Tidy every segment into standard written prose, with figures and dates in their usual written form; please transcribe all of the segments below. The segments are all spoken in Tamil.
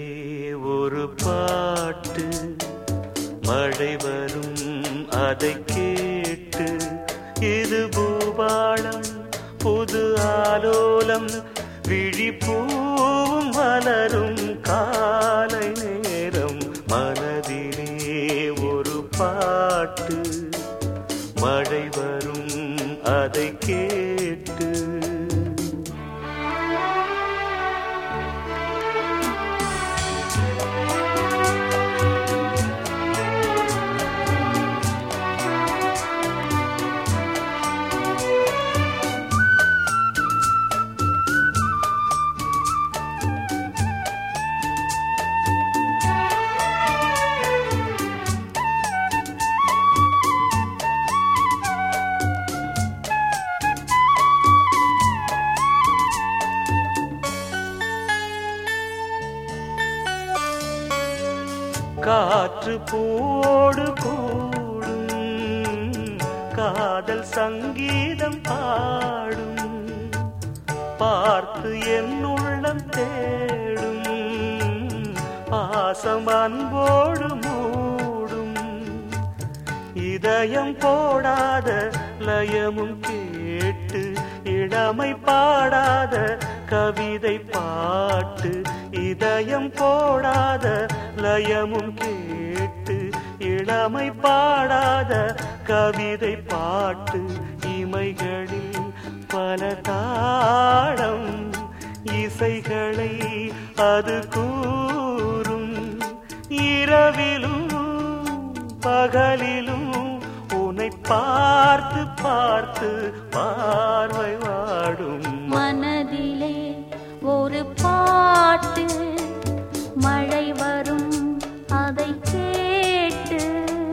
ஒரு பாட்டு மழை வரும் அதை கேட்டு இது பூபாளம் புது ஆலோலம் விழிப்பூவும் மலரும் காலை நேரம் மனதிலே ஒரு பாட்டு மழை வரும் அதை கேட்டு காற்று பூவோடு கூடும் காதல் சங்கீதம் பாடும் பார்த்து என் உள்ளம் தேடும் பாசம் அன்போடு மூடும் இதயம் போடாத லயமும் கேட்டு இளமை பாடாத கவிதை பாட்டு இதயம் போடாத லயமும் கேட்டு இளமை பாடாத கவிதை பாட்டு இமைகளில் பல தாளம் இசைகளை அது கூறும் இரவிலும் பகலிலும் உன்னை பார்த்து பார்த்து பார்வை வாடும் மனதிலே ஒரு பாட்டு மழை வரும் அதை கேட்டு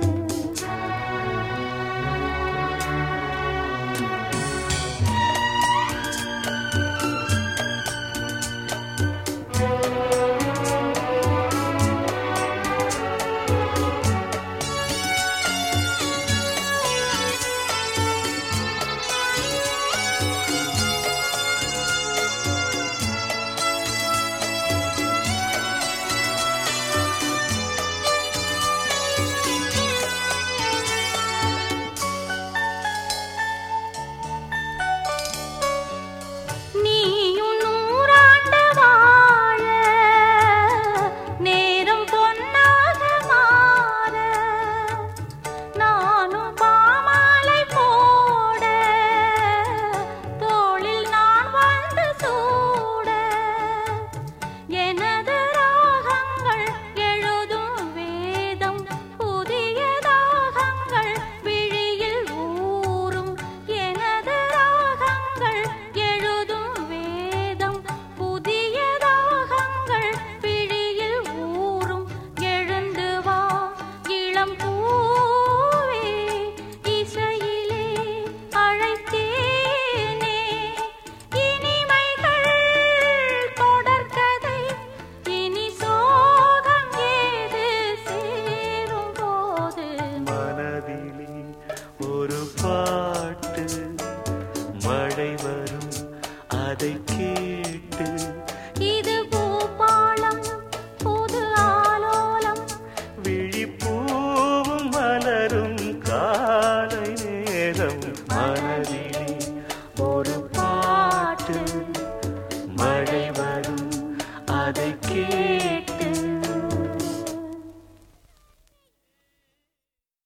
ஒரு பாட்டு மழை வரும் அதை கேட்டு இது பூபாளம் புது ஆலோலம் விழிப்பூவும் மலரும் காலை நேரம் மனதிலே ஒரு பாட்டு மழை வரும் அதை கேட்டு